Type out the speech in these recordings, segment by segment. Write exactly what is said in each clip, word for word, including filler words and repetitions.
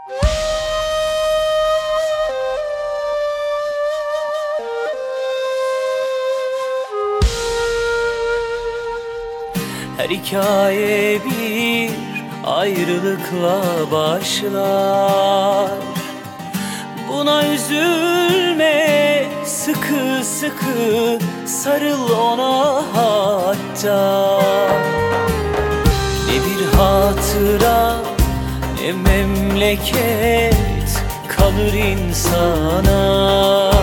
Her hikaye bir ayrılıkla başlar. Buna üzülme, sıkı sıkı sarıl ona hatta. Ne bir hatıra ne memleket kalır insana.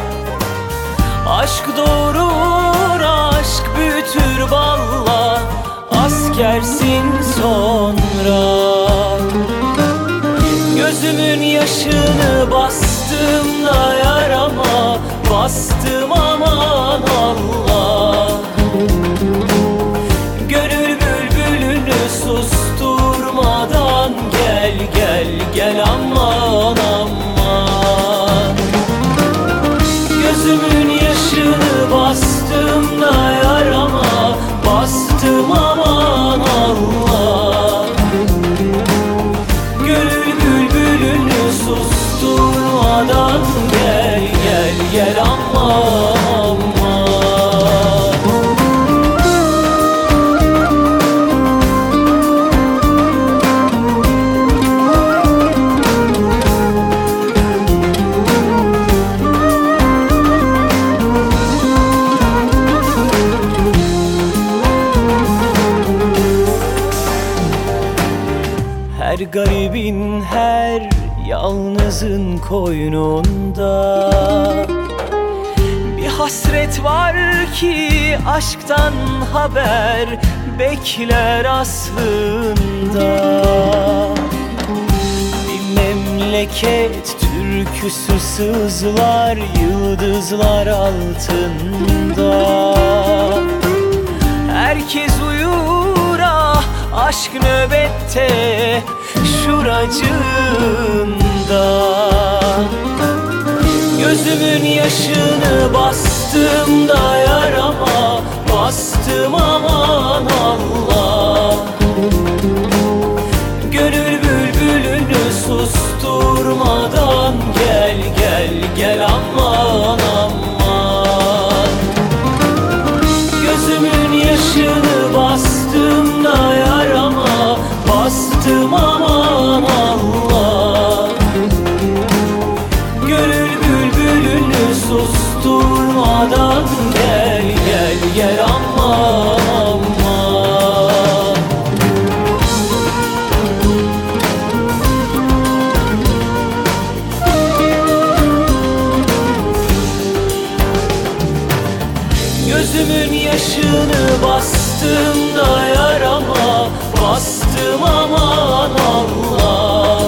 Aşk doğurur, aşk büyütür balla, askersin sonra. Gözümün yaşını bastım da yarama, bastım aman Allah. Gönül bülbülünü susturmadan gel gel gel aman aman. Gözümün yaşını bastım da yarama, bastım aman Allah. Gönül bülbülünü susturmadan gel gel gel aman aman. Her garibin, her yalnızın koynunda bir hasret var ki aşktan haber bekler aslında. Bir memleket türküsü sızlar yıldızlar altında. Herkes uyur ah, aşk nöbette şuracığında. Gözümün yaşını bastım da yarama, bastım aman Allah. Gönül bülbülünü susturmadan gel gel gel aman aman. Gözümün yaşını bastım da yarama, bastım aman Allah. Gönül bülbülünü susturmadan gel gel gel aman aman. Gözümün yaşını bastım da yarama, bastım aman Allah.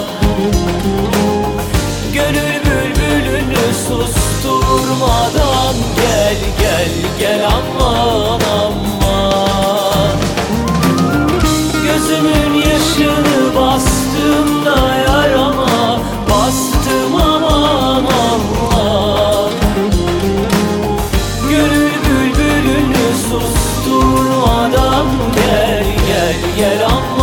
Gönül bülbülünü susturmadan gel gel gel aman aman. Gözümün yaşını bastım da yarama, bastım aman Allah. Gönül bülbülünü susturmadan gel gel gel aman.